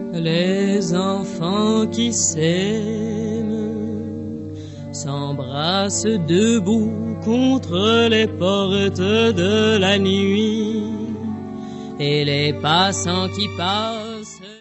Les enfants qui s'aiment s'embrassent debout contre les portes de la nuit, et les passants qui passent